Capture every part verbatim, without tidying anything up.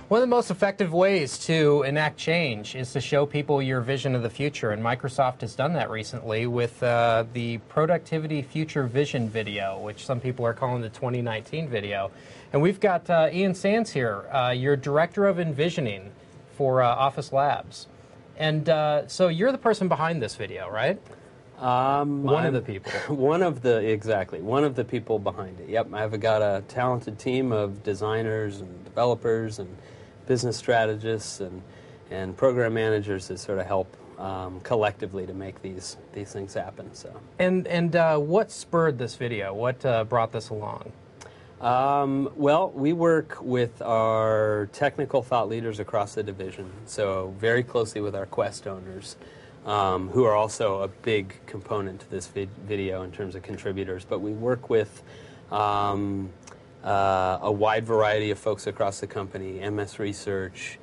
One of the most effective ways to enact change is to show people your vision of the future, and Microsoft has done that recently with uh, the Productivity Future Vision video, which some people are calling the twenty nineteen video. And we've got uh, Ian Sands here, uh, your Director of Envisioning for uh, Office Labs. And uh, so you're the person behind this video, right? Um, one I'm of the people. One of the, exactly, one of the people behind it. Yep, I've got a talented team of designers and developers and business strategists and, and program managers that sort of help um, collectively to make these, these things happen. So. And, and uh, what spurred this video? What uh, brought this along? Um, well, we work with our technical thought leaders across the division, so very closely with our Quest owners. Um, who are also a big component to this vid video in terms of contributors. But we work with um, uh, a wide variety of folks across the company, M S Research,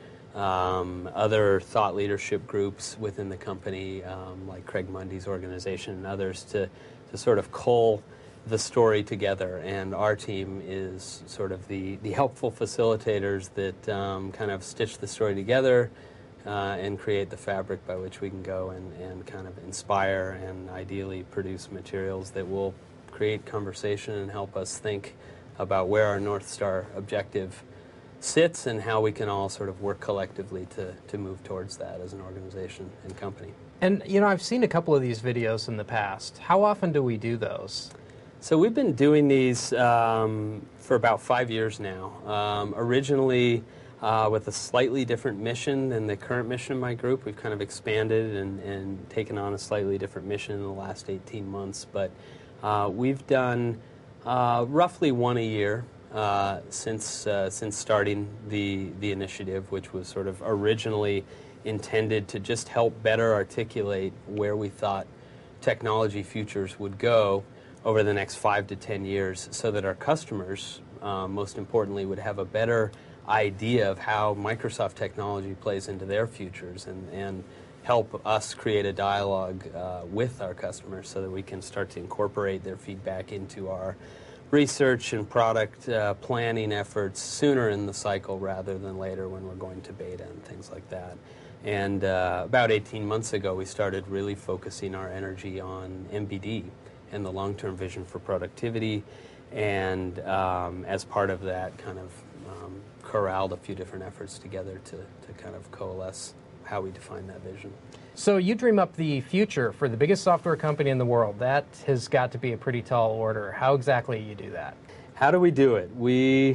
um, other thought leadership groups within the company, um, like Craig Mundy's organization and others, to, to sort of cull the story together. And our team is sort of the, the helpful facilitators that um, kind of stitch the story together, Uh, and create the fabric by which we can go and, and kind of inspire and ideally produce materials that will create conversation and help us think about where our North Star objective sits and how we can all sort of work collectively to, to move towards that as an organization and company. And, you know, I've seen a couple of these videos in the past. How often do we do those? So we've been doing these um, for about five years now. Um, originally, Uh, with a slightly different mission than the current mission of my group. We've kind of expanded and, and taken on a slightly different mission in the last eighteen months. But uh, we've done uh, roughly one a year uh, since uh, since starting the, the initiative, which was sort of originally intended to just help better articulate where we thought technology futures would go over the next five to ten years so that our customers, uh, most importantly, would have a better idea of how Microsoft technology plays into their futures and, and help us create a dialogue uh, with our customers so that we can start to incorporate their feedback into our research and product uh, planning efforts sooner in the cycle rather than later when we're going to beta and things like that. And uh, about eighteen months ago, we started really focusing our energy on M B D and the long-term vision for productivity. And um, as part of that, kind of um, corralled a few different efforts together to, to kind of coalesce how we define that vision. So you dream up the future for the biggest software company in the world. That has got to be a pretty tall order. How exactly do you do that? How do we do it? We,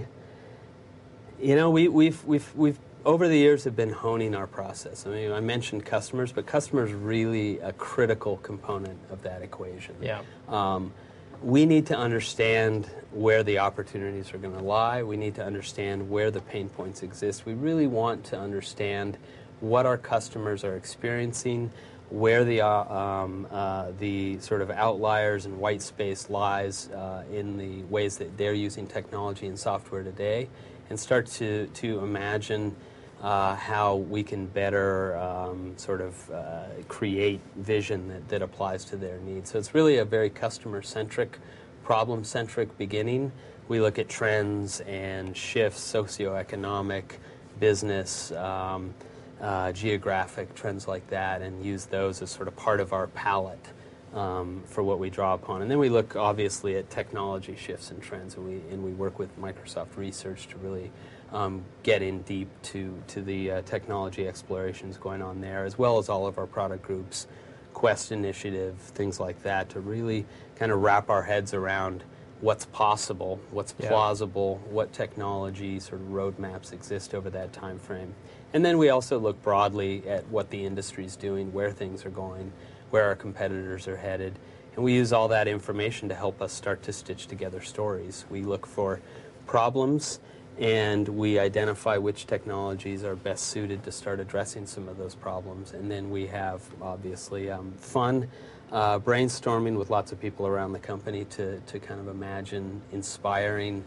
you know, we, we've, we've, we've over the years have been honing our process. I mean, I mentioned customers, but customers are really a critical component of that equation. Yeah. Um, We need to understand where the opportunities are going to lie. We need to understand where the pain points exist. We really want to understand what our customers are experiencing, where the, uh, um, uh, the sort of outliers and white space lies uh, in the ways that they're using technology and software today, and start to, to imagine Uh, how we can better um, sort of uh, create vision that, that applies to their needs. So it's really a very customer-centric, problem-centric beginning. We look at trends and shifts, socioeconomic, business, um, uh, geographic, trends like that, and use those as sort of part of our palette um, for what we draw upon. And then we look, obviously, at technology shifts and trends, and we, and we work with Microsoft Research to really Um, get in deep to, to the uh, technology explorations going on there, as well as all of our product groups, Quest Initiative, things like that, to really kind of wrap our heads around what's possible, what's yeah. plausible, what technology sort of roadmaps exist over that time frame. And then we also look broadly at what the industry's doing, where things are going, where our competitors are headed, and we use all that information to help us start to stitch together stories. We look for problems, and we identify which technologies are best suited to start addressing some of those problems. And then we have, obviously, um, fun uh, brainstorming with lots of people around the company to, to kind of imagine inspiring,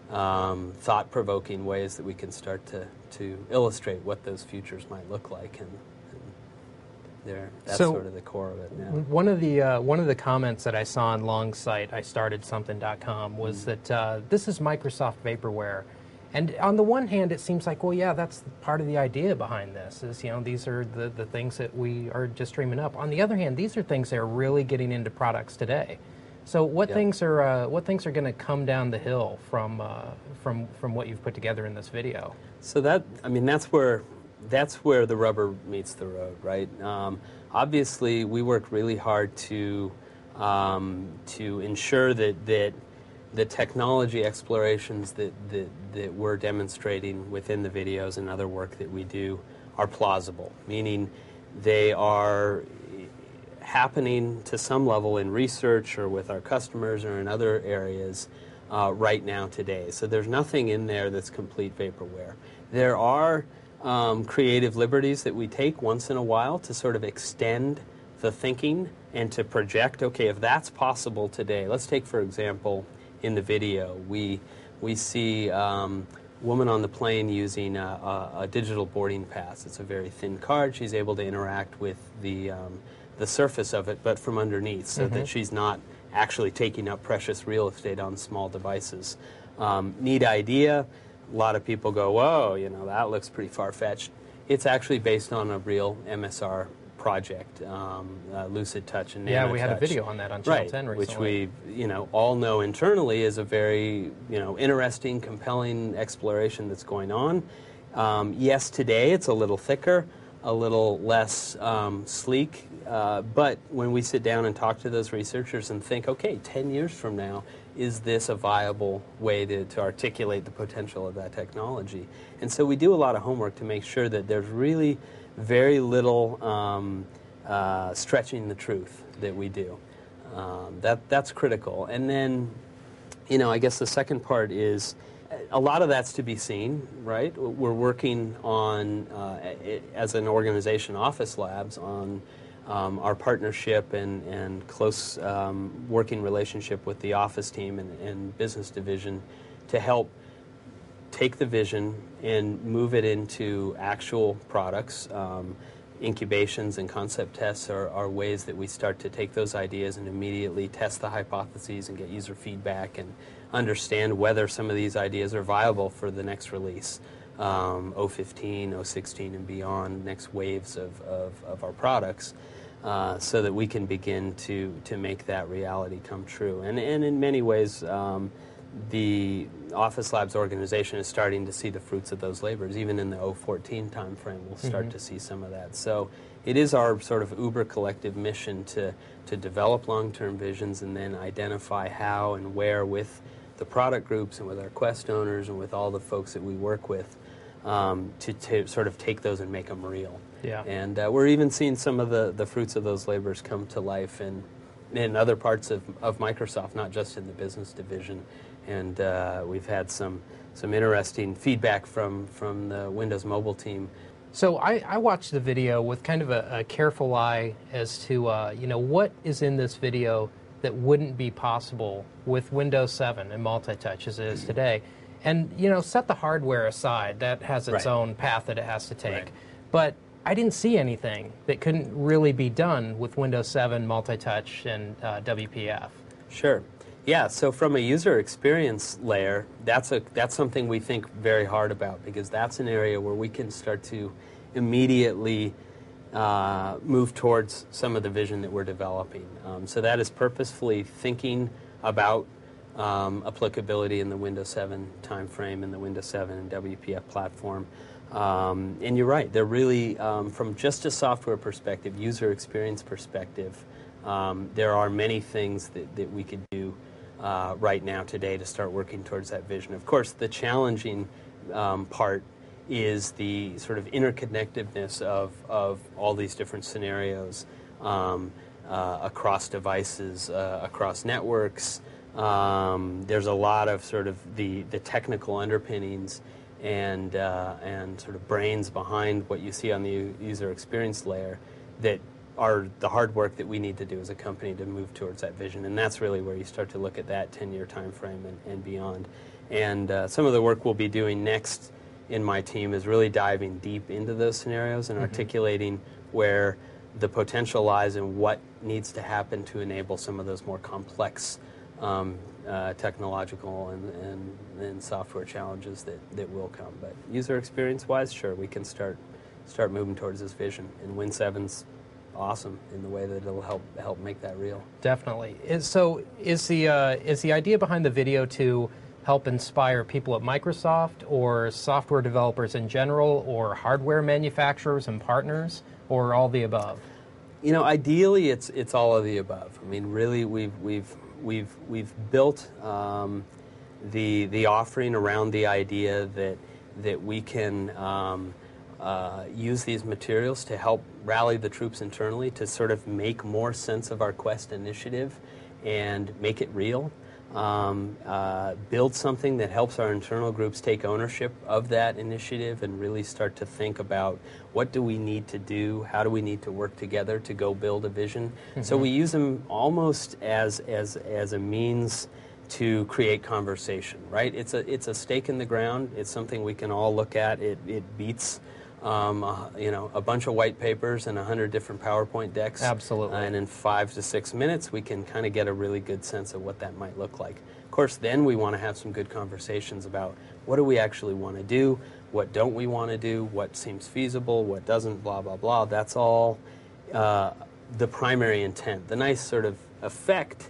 um, thought-provoking ways that we can start to, to illustrate what those futures might look like. And, and there, that's so sort of the core of it now. One of the uh, one of the comments that I saw on Long's site, I started something dot com, was mm. that uh, this is Microsoft Vaporware. And on the one hand, it seems like, well, yeah, that's part of the idea behind this is, you know, these are the, the things that we are just dreaming up. On the other hand, these are things that are really getting into products today. So what Yep. things are uh, what things are going to come down the hill from uh, from from what you've put together in this video? So that, I mean, that's where that's where the rubber meets the road, right? Um, obviously, we work really hard to um, to ensure that that the technology explorations that, that that we're demonstrating within the videos and other work that we do are plausible, meaning they are happening to some level in research or with our customers or in other areas uh, right now today. So there's nothing in there that's complete vaporware. There are um, creative liberties that we take once in a while to sort of extend the thinking and to project, okay, if that's possible today, let's take, for example, in the video, we, we see um, woman on the plane using a, a, a digital boarding pass. It's a very thin card. She's able to interact with the um, the surface of it, but from underneath, so Mm-hmm. that she's not actually taking up precious real estate on small devices. Um, neat idea. A lot of people go, whoa, you know, that looks pretty far-fetched. It's actually based on a real M S R project, um, uh, Lucid Touch and Yeah, Nano we had a Touch. video on that on Channel Right, ten which recently. we, you know, all know internally is a very, you know, interesting, compelling exploration that's going on. Um, yes, today it's a little thicker, a little less um, sleek, uh, but when we sit down and talk to those researchers and think, okay, ten years from now, is this a viable way to, to articulate the potential of that technology? And so we do a lot of homework to make sure that there's really very little um, uh, stretching the truth that we do. Um, that, that's critical. And then, you know, I guess the second part is a lot of that's to be seen, right? We're working on, uh, as an organization, Office Labs, on um, our partnership and, and close um, working relationship with the Office team and, and business division to help take the vision and move it into actual products. Um, incubations and concept tests are, are ways that we start to take those ideas and immediately test the hypotheses and get user feedback and understand whether some of these ideas are viable for the next release, um, oh fifteen, oh sixteen, and beyond, next waves of, of, of our products, uh, so that we can begin to, to make that reality come true. And, and in many ways, um, the Office Labs organization is starting to see the fruits of those labors. Even in the oh fourteen timeframe, we'll start mm-hmm. to see some of that. So it is our sort of uber collective mission to, to develop long-term visions and then identify how and where with the product groups and with our Quest owners and with all the folks that we work with um, to, to sort of take those and make them real. Yeah. And uh, we're even seeing some of the, the fruits of those labors come to life in, in other parts of, of Microsoft, not just in the business division. And uh, we've had some some interesting feedback from, from the Windows Mobile team. So I, I watched the video with kind of a, a careful eye as to uh, you know, what is in this video that wouldn't be possible with Windows seven and multi-touch as it is today. And, you know, set the hardware aside. That has its right. own path that it has to take. Right. But I didn't see anything that couldn't really be done with Windows seven, multi-touch, and uh, W P F. Sure. Yeah, so from a user experience layer, that's a that's something we think very hard about, because that's an area where we can start to immediately uh, move towards some of the vision that we're developing. Um, so that is purposefully thinking about um, applicability in the Windows seven timeframe and the Windows seven and W P F platform. Um, and you're right, they're really, um, from just a software perspective, user experience perspective, um, there are many things that, that we could do Uh, right now today to start working towards that vision. Of course, the challenging um, part is the sort of interconnectedness of, of all these different scenarios um, uh, across devices, uh, across networks. Um, there's a lot of sort of the, the technical underpinnings and, uh, and sort of brains behind what you see on the user experience layer that are the hard work that we need to do as a company to move towards that vision. And that's really where you start to look at that ten-year time frame and, and beyond. And uh, some of the work we'll be doing next in my team is really diving deep into those scenarios and mm-hmm. articulating where the potential lies and what needs to happen to enable some of those more complex um, uh, technological and, and, and software challenges that, that will come. But user experience-wise, sure, we can start start moving towards this vision. And Win seven's awesome in the way that it'll help help make that real. Definitely. Is, so is the uh, is the idea behind the video to help inspire people at Microsoft or software developers in general or hardware manufacturers and partners or all the above? You know, ideally it's it's all of the above. I mean, really we've we've we've we've built um, the the offering around the idea that that we can um, Uh, use these materials to help rally the troops internally to sort of make more sense of our Quest initiative and make it real. Um, uh, build something that helps our internal groups take ownership of that initiative and really start to think about what do we need to do, how do we need to work together to go build a vision. Mm-hmm. So we use them almost as, as, as a means to create conversation, right? It's a, it's a stake in the ground. It's something we can all look at. It, it beats Um, uh, you know, a bunch of white papers and a hundred different PowerPoint decks. Absolutely. Uh, and in five to six minutes, we can kind of get a really good sense of what that might look like. Of course, then we want to have some good conversations about what do we actually want to do, what don't we want to do, what seems feasible, what doesn't, blah, blah, blah. That's all uh, the primary intent. The nice sort of effect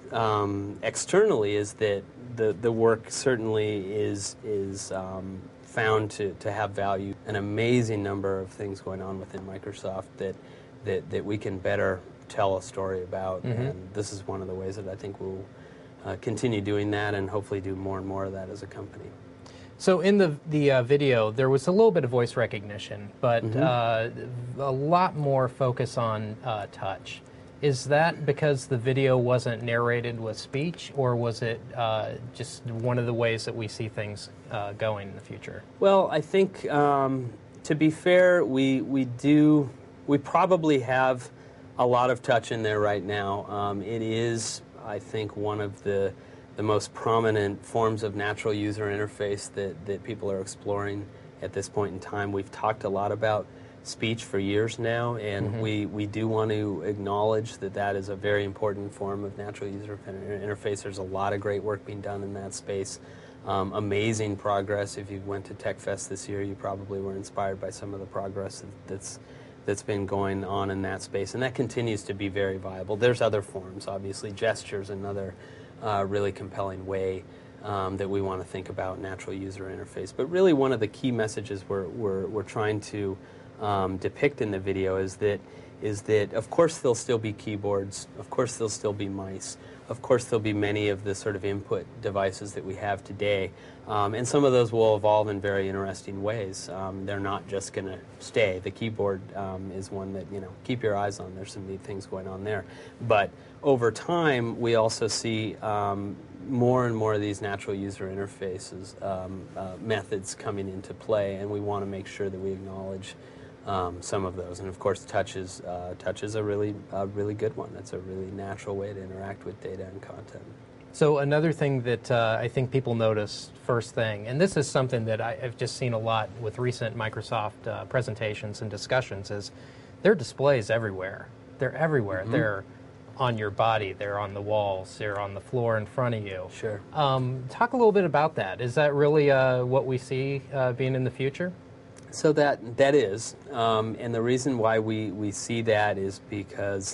um, externally is that the, the work certainly is, is um, found to, to have value. An amazing number of things going on within Microsoft that that, that we can better tell a story about, mm-hmm. and this is one of the ways that I think we'll uh, continue doing that and hopefully do more and more of that as a company. So in the, the uh, video, there was a little bit of voice recognition, but mm-hmm. uh, a lot more focus on uh, touch. Is that because the video wasn't narrated with speech, or was it uh, just one of the ways that we see things uh, going in the future? Well, I think, um, to be fair, we, we do, we probably have a lot of touch in there right now. Um, it is, I think, one of the, the most prominent forms of natural user interface that, that people are exploring at this point in time. We've talked a lot about speech for years now, and mm-hmm. we, we do want to acknowledge that that is a very important form of natural user interface. There's a lot of great work being done in that space. Um, amazing progress. If you went to TechFest this year, you probably were inspired by some of the progress that's that's been going on in that space, and that continues to be very viable. There's other forms, obviously. Gesture's another uh, really compelling way um, that we want to think about natural user interface. But really one of the key messages we're, we're, we're trying to Um, depict in the video is that is that of course there'll still be keyboards, of course there'll still be mice, of course there'll be many of the sort of input devices that we have today, um, and some of those will evolve in very interesting ways. Um, they're not just going to stay. The keyboard um, is one that, you know, keep your eyes on. There's some neat things going on there. But over time, we also see um, more and more of these natural user interfaces um, uh, methods coming into play, and we want to make sure that we acknowledge Um, some of those, and of course, touch is uh, touch is a really, uh, really good one. It's a really natural way to interact with data and content. So another thing that uh, I think people notice first thing, and this is something that I, I've just seen a lot with recent Microsoft uh, presentations and discussions, is there are displays everywhere. They're everywhere. Mm-hmm. They're on your body. They're on the walls. They're on the floor in front of you. Sure. Um, talk a little bit about that. Is that really uh, what we see uh, being in the future? So that that is, um, and the reason why we, we see that is because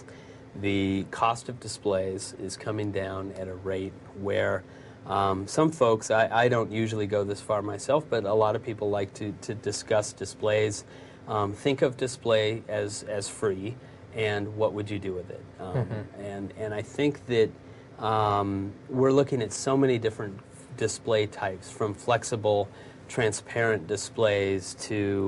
the cost of displays is coming down at a rate where um, some folks, I, I don't usually go this far myself, but a lot of people like to, to discuss displays. Um, think of display as, as free, and what would you do with it? Um, mm-hmm. and, and I think that um, we're looking at so many different display types, from flexible transparent displays to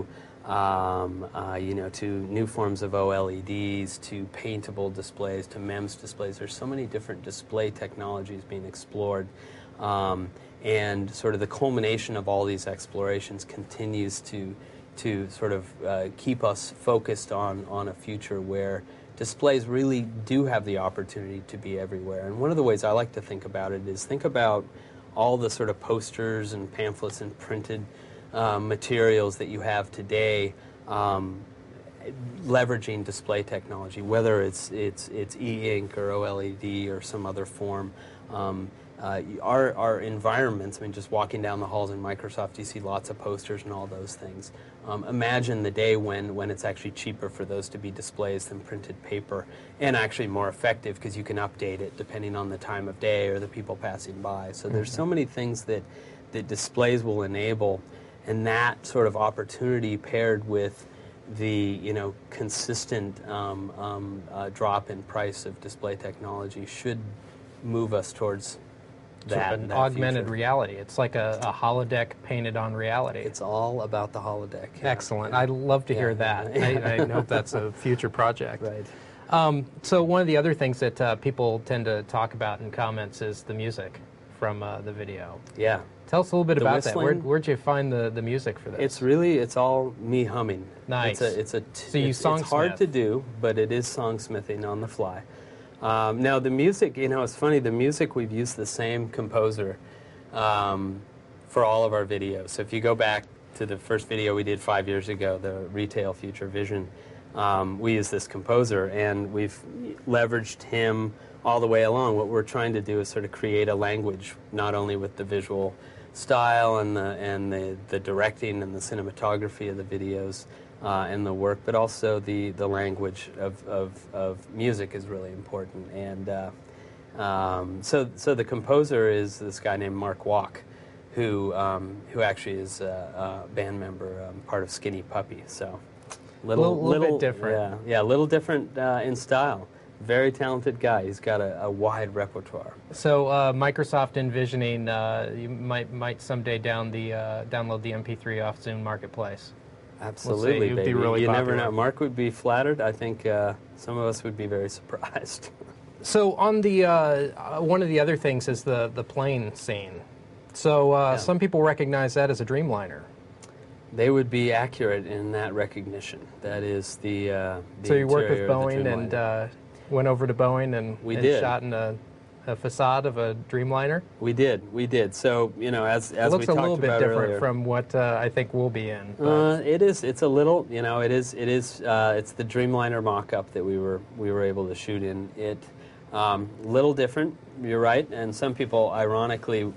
um, uh, you know, to new forms of O L E Ds, to paintable displays, to MEMS displays. There's so many different display technologies being explored, um, and sort of the culmination of all these explorations continues to to sort of uh, keep us focused on on a future where displays really do have the opportunity to be everywhere. And one of the ways I like to think about it is think about all the sort of posters and pamphlets and printed um, materials that you have today, um, leveraging display technology, whether it's it's it's e-ink or O L E D or some other form. Um, uh, our, our environments, I mean, just walking down the halls in Microsoft, you see lots of posters and all those things. Um, imagine the day when, when it's actually cheaper for those to be displays than printed paper, and actually more effective because you can update it depending on the time of day or the people passing by. So there's so many things that, that displays will enable, and that sort of opportunity paired with the you know consistent um, um, uh, drop in price of display technology should move us towards Sort that, of an that augmented future. reality. It's like a, a holodeck painted on reality. It's all about the holodeck. Yeah. Excellent. Yeah. I'd love to Yeah, hear yeah, that. yeah. I, I hope that's a future project. Right. Um, so one of the other things that uh, people tend to talk about in comments is the music from uh, the video. Yeah. Tell us a little bit The about that. Where, whistling? where'd you find the, the music for this? It's really, it's all me humming. Nice. It's a, it's a t- So you it's, it's hard songsmith. to do, but it is songsmithing on the fly. Um, now the music, you know, it's funny. The music, we've used the same composer um, for all of our videos. So if you go back to the first video we did five years ago, the Retail Future Vision, um, we used this composer, and we've leveraged him all the way along. What we're trying to do is sort of create a language, not only with the visual style and the and the, the directing and the cinematography of the videos uh, and the work, but also the, the language of, of, of music is really important. And uh, um, so so the composer is this guy named Mark Walk, who um, who actually is a, a band member, um, part of Skinny Puppy. So Little- little bit different. Yeah, yeah, a little different uh, in style. Very talented guy. He's got a, a wide repertoire. So uh, Microsoft envisioning uh, you might might someday down the uh, download the M P three off Zune Marketplace. Absolutely, it would be baby. really you never popular. know. Mark would be flattered. I think uh, some of us would be very surprised. So on the uh, uh, one of the other things is the the plane scene. So uh, Yeah. some people recognize that as a Dreamliner. They would be accurate in that recognition. That is the. Uh, the So you worked with interior of the Boeing and Dreamliner. uh, went over to Boeing and, We and did. shot in a, a facade of a Dreamliner. We did, we did. So you know, as as It looks we a talked little bit about different earlier, from what uh, I think we'll be in. but- Uh, it is. It's a little. You know. It is. It is. Uh, it's the Dreamliner mock-up that we were we were able to shoot in. It um, little different. You're right. And some people, ironically,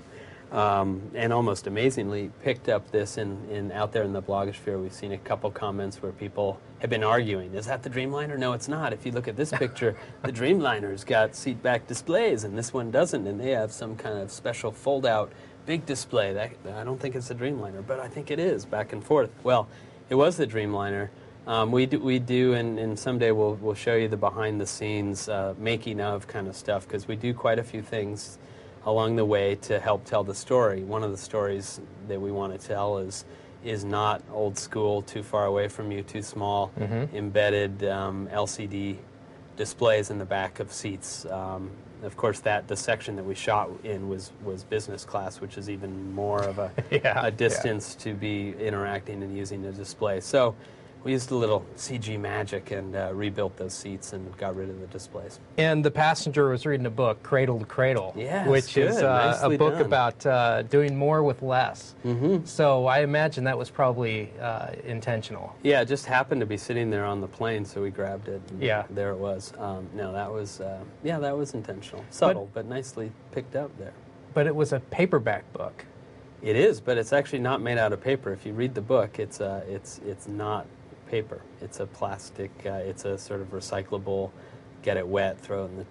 um, and almost amazingly, picked up this in, in out there in the blogosphere. We've seen a couple comments where people have been arguing: is that the Dreamliner? No, it's not. If you look at this picture, the Dreamliner's got seat-back displays, and this one doesn't, and they have some kind of special fold-out big display. That, I don't think it's a Dreamliner, but I think it is, back and forth. Well, it was the Dreamliner. Um, we do, we do and, and someday we'll, we'll show you the behind-the-scenes uh, making of kind of stuff, because we do quite a few things along the way to help tell the story. One of the stories that we want to tell is is not old school, too far away from you, too small, Mhm. embedded um, L C D displays in the back of seats. Um, of course, that the section that we shot in was, was business class, which is even more of a, Yeah, a distance to be interacting and using the display. So we used a little C G magic and uh, rebuilt those seats and got rid of the displays. And the passenger was reading a book, Cradle to Cradle, Yes, which is good. uh, a Nicely book done. about uh, doing more with less. Mm-hmm. So I imagine that was probably uh, intentional. Yeah, it just happened to be sitting there on the plane, so we grabbed it. And Yeah. there it was. Um, no, that was uh, yeah, that was intentional, subtle, but, nicely picked up there. But it was a paperback book. It is, but it's actually not made out of paper. If you read the book, it's uh, it's it's not paper. It's a plastic. Uh, it's a sort of recyclable. Get it wet, throw it in the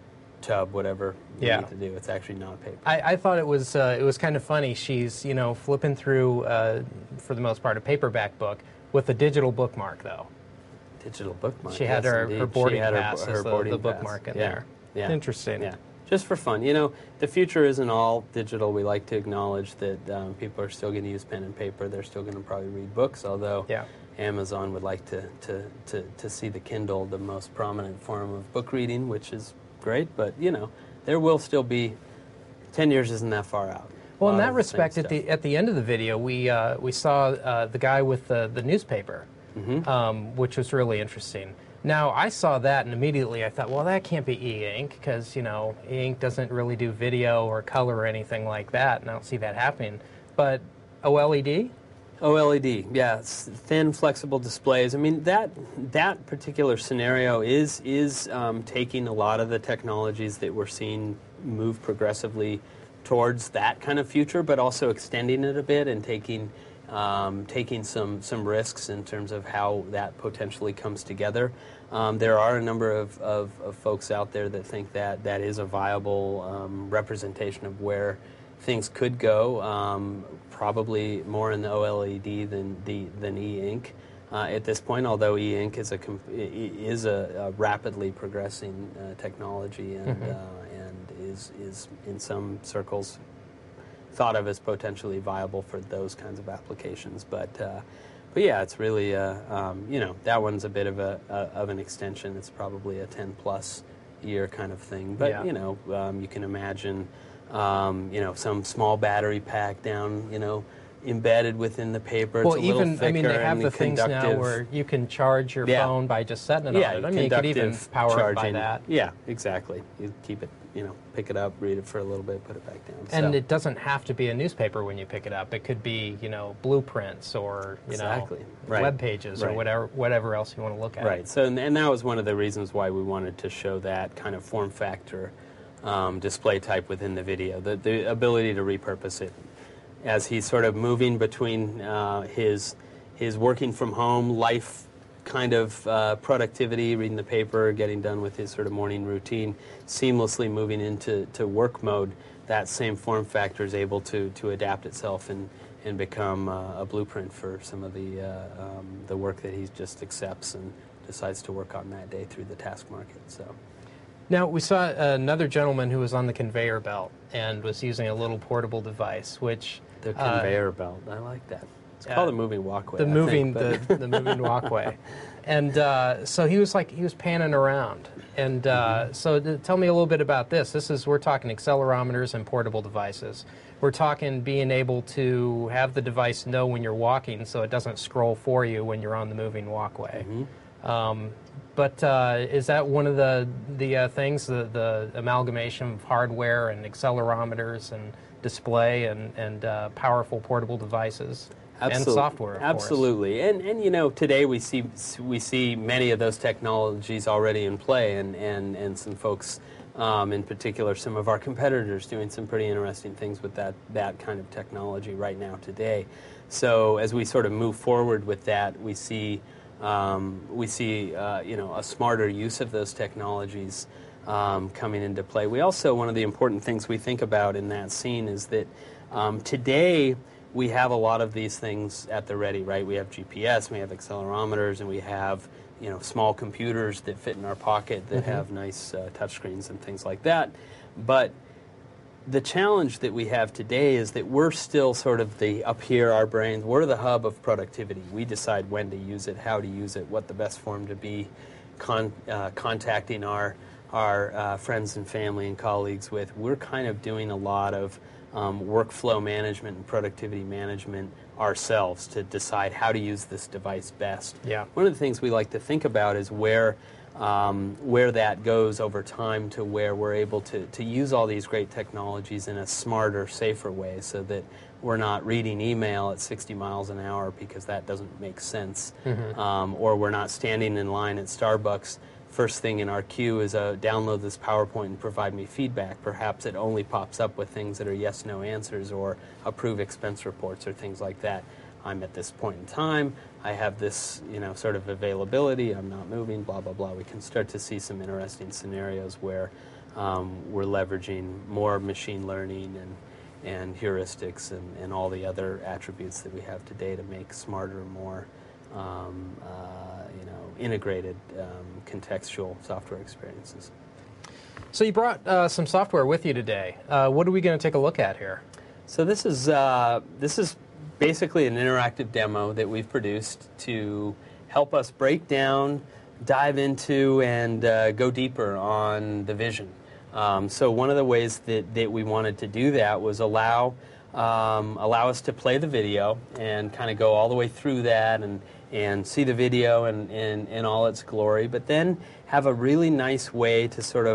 tub, whatever you Yeah. need to do. It's actually not paper. I, I thought it was uh, it was kind of funny. She's you know flipping through uh, for the most part a paperback book with a digital bookmark though. Digital bookmark. She had yes, her, indeed. her She boarding had her- pass her as the, boarding the pass. bookmark in Yeah. there. Yeah. Interesting. Yeah, just for fun. You know, the future isn't all digital. We like to acknowledge that um, people are still going to use pen and paper. They're still going to probably read books, although Yeah. Amazon would like to, to, to, to see the Kindle the most prominent form of book reading, which is great. But, you know, there will still be, ten years isn't that far out. A Well, in lot that of the same respect, at stuff. the at the end of the video, we uh, we saw uh, the guy with the the newspaper, Mhm. um, which was really interesting. Now, I saw that and immediately I thought, well, that can't be e-ink because you know e-ink doesn't really do video or color or anything like that, and I don't see that happening. But OLED. OLED, yeah, it's thin, flexible displays. I mean, that that particular scenario is is um, taking a lot of the technologies that we're seeing move progressively towards that kind of future, but also extending it a bit and taking um, taking some some risks in terms of how that potentially comes together. Um, there are a number of, of, of folks out there that think that that is a viable um, representation of where things could go. Um, probably more in the OLED than the than e-ink uh, at this point. Although e-ink is a comp- is a, a rapidly progressing uh, technology and mm-hmm. uh, and is is in some circles thought of as potentially viable for those kinds of applications. But uh, but yeah, it's really uh, um, you know that one's a bit of a, a of an extension. It's probably a ten plus year kind of thing. But yeah. you know um, you can imagine. Um, you know, some small battery pack down, you know, embedded within the paper. Well, it's a little even, thicker I mean, they have and the things now where you can charge your yeah. phone by just setting it yeah, on it. I mean, you could even power charging. it by that. Yeah, exactly. You keep it, you know, pick it up, read it for a little bit, put it back down. And so. it doesn't have to be a newspaper when you pick it up. It could be, you know, blueprints or, you exactly. know, right. web pages right. or whatever whatever else you want to look at. Right. So, and, and that was one of the reasons why we wanted to show that kind of form factor Um, display type within the video, the, the ability to repurpose it. As he's sort of moving between uh, his his working from home life kind of uh, productivity, reading the paper, getting done with his sort of morning routine, seamlessly moving into to work mode, that same form factor is able to to adapt itself and, and become uh, a blueprint for some of the, uh, um, the work that he just accepts and decides to work on that day through the task market. So. Now, we saw another gentleman who was on the conveyor belt and was using a little portable device, which... The conveyor uh, belt, I like that. It's uh, called a moving walkway, The I moving, think, the, the moving walkway. And uh, so he was like, he was panning around. And uh, mm-hmm. so to tell me a little bit about this. This is, we're talking accelerometers and portable devices. We're talking being able to have the device know when you're walking so it doesn't scroll for you when you're on the moving walkway. Mm-hmm. Um, But uh, is that one of the the uh, things, the, the amalgamation of hardware and accelerometers and display and, and uh, powerful portable devices Absolutely. and software, of Absolutely. course. And, and, you know, today we see we see many of those technologies already in play, and, and, and some folks, um, in particular, some of our competitors doing some pretty interesting things with that, that kind of technology right now today. So as we sort of move forward with that, we see... Um, we see, uh, you know, a smarter use of those technologies um, coming into play. We also, one of the important things we think about in that scene is that um, today we have a lot of these things at the ready, right? We have G P S, we have accelerometers, and we have, you know, small computers that fit in our pocket that mm-hmm. have nice uh, touchscreens and things like that. But the challenge that we have today is that we're still sort of the, up here, our brains, we're the hub of productivity. We decide when to use it, how to use it, what the best form to be con, uh, contacting our, our uh, friends and family and colleagues with. We're kind of doing a lot of um, workflow management and productivity management ourselves to decide how to use this device best. Yeah. One of the things we like to think about is where Um, where that goes over time to where we're able to, to use all these great technologies in a smarter, safer way so that we're not reading email at sixty miles an hour because that doesn't make sense. Mm-hmm. Um, or we're not standing in line at Starbucks. First thing in our queue is uh, download this PowerPoint and provide me feedback. Perhaps it only pops up with things that are yes-no answers or approve expense reports or things like that. I'm at this point in time, I have this, you know, sort of availability, I'm not moving, blah, blah, blah. We can start to see some interesting scenarios where um, we're leveraging more machine learning and, and heuristics and, and all the other attributes that we have today to make smarter, more, um, uh, you know, integrated um, contextual software experiences. So you brought uh, some software with you today. Uh, what are we going to take a look at here? So this is, uh, this is basically an interactive demo that we've produced to help us break down, dive into, and uh, go deeper on the vision. Um, so one of the ways that, that we wanted to do that was allow um, allow us to play the video and kind of go all the way through that and, and see the video in, in, in all its glory, but then have a really nice way to sort of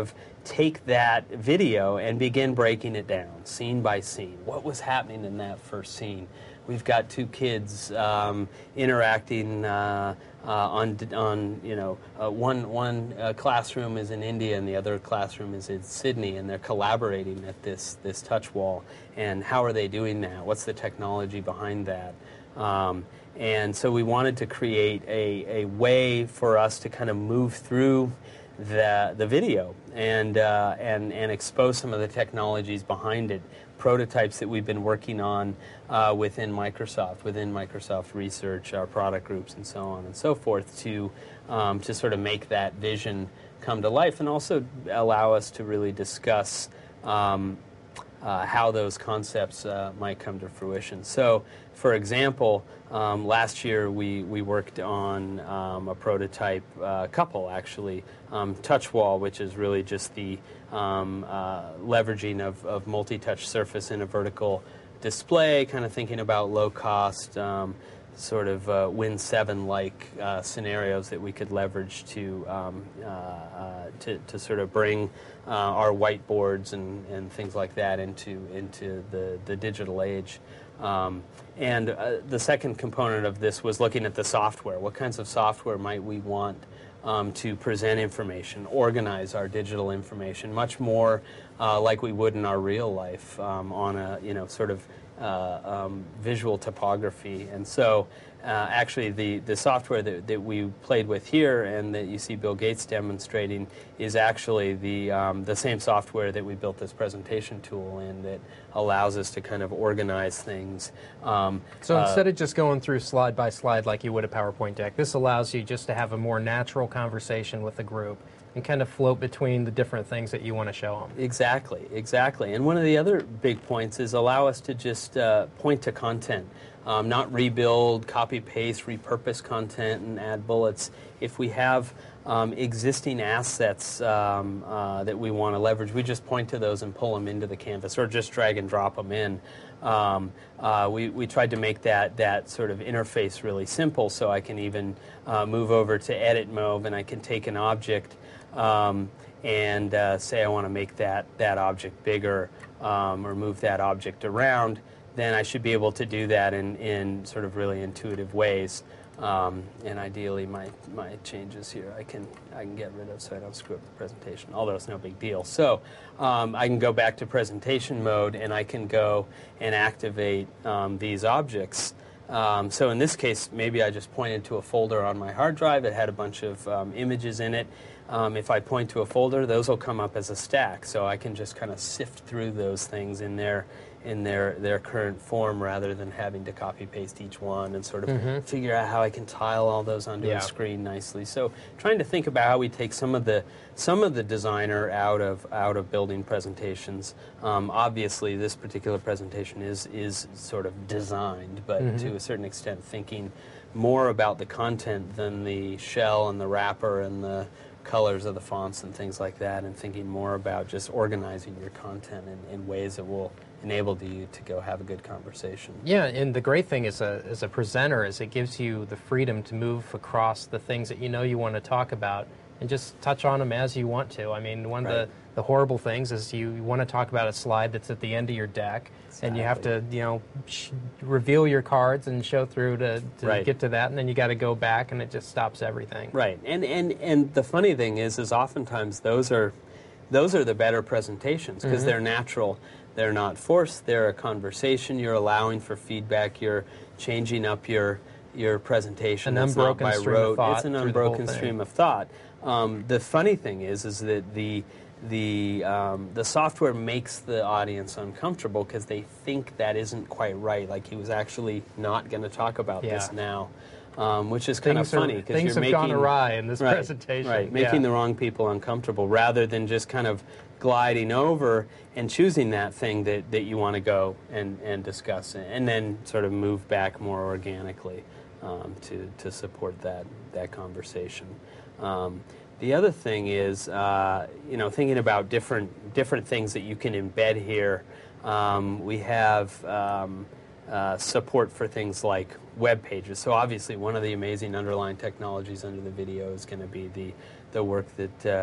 take that video and begin breaking it down, scene by scene. What was happening in that first scene? We've got two kids um, interacting uh, uh, on, on, you know, uh, one, one uh, classroom is in India and the other classroom is in Sydney, and they're collaborating at this, this touch wall. And how are they doing that? What's the technology behind that? Um, and so we wanted to create a, a way for us to kind of move through the, the video and, uh, and, and expose some of the technologies behind it, prototypes that we've been working on uh, within Microsoft, within Microsoft Research, our product groups, and so on and so forth, to, um, to sort of make that vision come to life, and also allow us to really discuss um, uh, how those concepts uh, might come to fruition. So, for example, um, last year we, we worked on um, a prototype uh, couple, actually, um, TouchWall, which is really just the um, uh, leveraging of, of multi-touch surface in a vertical display, kind of thinking about low-cost, um, sort of uh, Win seven-like uh, scenarios that we could leverage to, um, uh, uh, to, to sort of bring uh, our whiteboards and, and things like that into, into the, the digital age. Um, and uh, the second component of this was looking at the software. What kinds of software might we want um, to present information, organize our digital information, much more uh, like we would in our real life um, on a, you know, sort of uh, um, visual topography. And so uh, actually the, the software that, that we played with here and that you see Bill Gates demonstrating is actually the, um, the same software that we built this presentation tool in, that allows us to kind of organize things. Um, so uh, instead of just going through slide by slide like you would a PowerPoint deck, this allows you just to have a more natural conversation with the group and kind of float between the different things that you want to show them. Exactly, exactly. And one of the other big points is allow us to just uh, point to content, um, not rebuild, copy, paste, repurpose content and add bullets. If we have um, existing assets um, uh, that we want to leverage, we just point to those and pull them into the canvas, or just drag and drop them in. Um, uh, we, we tried to make that, that sort of interface really simple, so I can even uh, move over to edit mode and I can take an object Um, and uh, say I want to make that, that object bigger um, or move that object around, then I should be able to do that in, in sort of really intuitive ways. Um, and ideally, my, my changes here I can, I can get rid of so I don't screw up the presentation, although it's no big deal. So um, I can go back to presentation mode and I can go and activate um, these objects. Um, so in this case, maybe I just pointed to a folder on my hard drive. It had a bunch of um, images in it. Um, if I point to a folder, those will come up as a stack, so I can just kind of sift through those things in their in their, their current form, rather than having to copy paste each one and sort of mm-hmm. figure out how I can tile all those onto yeah. a screen nicely. So trying to think about how we take some of the some of the designer out of out of building presentations. Um, obviously, this particular presentation is is sort of designed, but mm-hmm. to a certain extent, thinking more about the content than the shell and the wrapper and the colors of the fonts and things like that, and thinking more about just organizing your content in, in ways that will enable you to go have a good conversation. Yeah, and the great thing as a, as a presenter is it gives you the freedom to move across the things that you know you want to talk about and just touch on them as you want to. I mean, one right. of the, the horrible things is you want to talk about a slide that's at the end of your deck, exactly. and you have to, you know, sh reveal your cards and show through to, to right. get to that, and then you got to go back, and it just stops everything. Right, and and and the funny thing is, is oftentimes those are, those are the better presentations because mm-hmm. they're natural. They're not forced. They're a conversation. You're allowing for feedback. You're changing up your your presentation. An it's unbroken not by stream rote. of thought. It's an unbroken stream of thought. Um, the funny thing is, is that the the um, the software makes the audience uncomfortable because they think that isn't quite right. Like he was actually not going to talk about yeah. this now, um, which is kind things of funny because you're things have making, gone awry in this right, presentation. Right, making yeah. the wrong people uncomfortable rather than just kind of gliding over and choosing that thing that, that you want to go and, and discuss, and then sort of move back more organically um, to, to support that, that conversation. Um, the other thing is, uh, you know, thinking about different, different things that you can embed here. Um, we have um, uh, support for things like web pages. So obviously one of the amazing underlying technologies under the video is going to be the, the work that uh,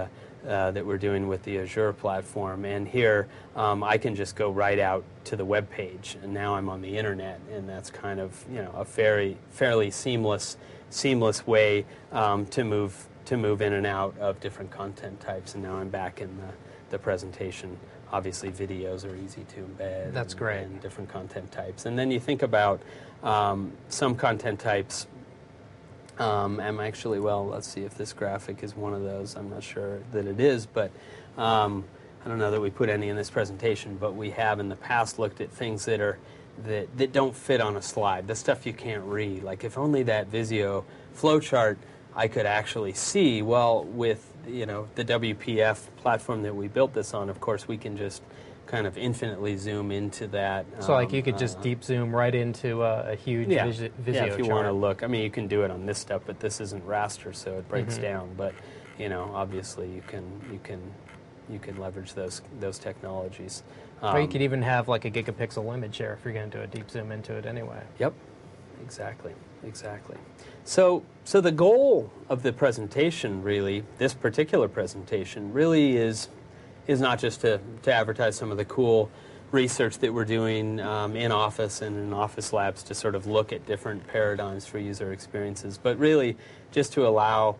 uh, that we're doing with the Azure platform. And here, um, I can just go right out to the web page, and now I'm on the internet, and that's kind of, you know, a very fairly seamless seamless way um, to move to move in and out of different content types. And now I'm back in the, the presentation. Obviously, videos are easy to embed. That's and, great. And different content types. And then you think about um, some content types. Um, I'm actually, well, let's see if this graphic is one of those. I'm not sure that it is, but um, I don't know that we put any in this presentation, but we have in the past looked at things that are that, that don't fit on a slide, the stuff you can't read. Like if only that Visio flowchart I could actually see. Well, with you know the W P F platform that we built this on, of course, we can just kind of infinitely zoom into that. So, um, like, you could just uh, deep zoom right into a, a huge yeah. visi- Visio yeah, if you chart. want to look. I mean, you can do it on this stuff, but this isn't raster, so it breaks Mhm. down. But you know, obviously, you can you can you can leverage those those technologies. Or you Um, could even have like a gigapixel image there if you're going to do a deep zoom into it anyway. Yep, exactly, exactly. So, so the goal of the presentation, really, this particular presentation, really is is not just to, to advertise some of the cool research that we're doing um, in Office and in Office Labs to sort of look at different paradigms for user experiences, but really just to allow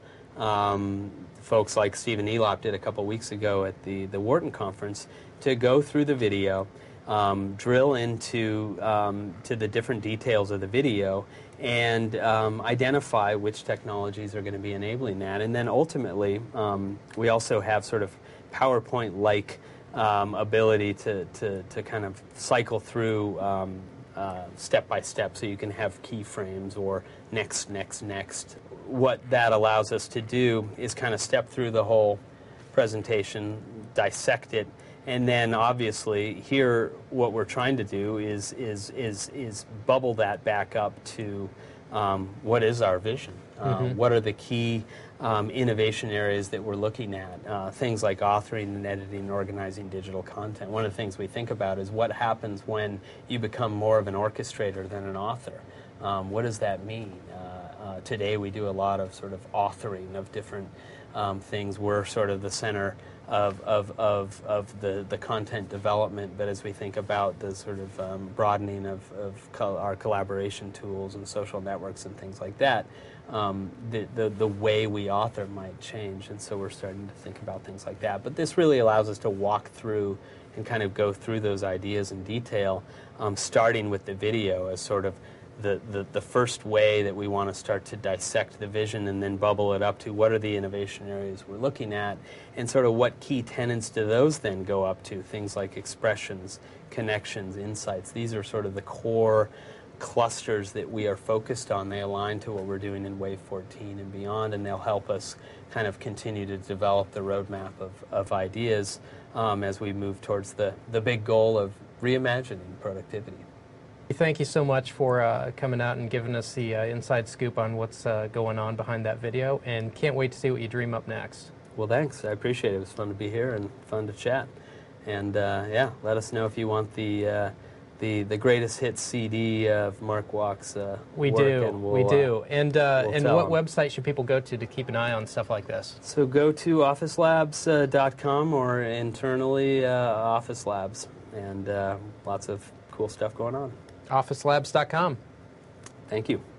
um, folks like Stephen Elop did a couple weeks ago at the, the Wharton conference to go through the video, um, drill into um, to the different details of the video, and um, identify which technologies are going to be enabling that. And then ultimately, um, we also have sort of PowerPoint-like um, ability to, to, to kind of cycle through um, uh, step by step, so you can have keyframes or next, next, next. What that allows us to do is kind of step through the whole presentation, dissect it, and then obviously here what we're trying to do is is is is bubble that back up to um, what is our vision. Uh, Mhm. What are the key um, innovation areas that we're looking at? Uh, things like authoring and editing and organizing digital content. One of the things we think about is what happens when you become more of an orchestrator than an author. Um, what does that mean? Uh, uh, today we do a lot of sort of authoring of different um, things. We're sort of the center of, of, of, of the, the content development, but as we think about the sort of um, broadening of, of co- our collaboration tools and social networks and things like that, um, the, the, the way we author might change, and so we're starting to think about things like that. But this really allows us to walk through and kind of go through those ideas in detail, um, starting with the video as sort of The, the, the first way that we want to start to dissect the vision, and then bubble it up to what are the innovation areas we're looking at, and sort of what key tenets do those then go up to. Things like expressions, connections, insights. These are sort of the core clusters that we are focused on. They align to what we're doing in Wave fourteen and beyond, and they'll help us kind of continue to develop the roadmap of, of ideas um, as we move towards the, the big goal of reimagining productivity. Thank you so much for uh, coming out and giving us the uh, inside scoop on what's uh, going on behind that video, and can't wait to see what you dream up next. Well, thanks. I appreciate it. It was fun to be here and fun to chat. And uh, yeah, let us know if you want the uh, the the greatest hits C D of Mark Walk's uh, We work. do, and we'll, we do. Uh, and uh, we'll and tell what 'em. website should people go to to keep an eye on stuff like this? So go to office labs dot com or internally uh, Office Labs, and uh, lots of cool stuff going on. office labs dot com. Thank you.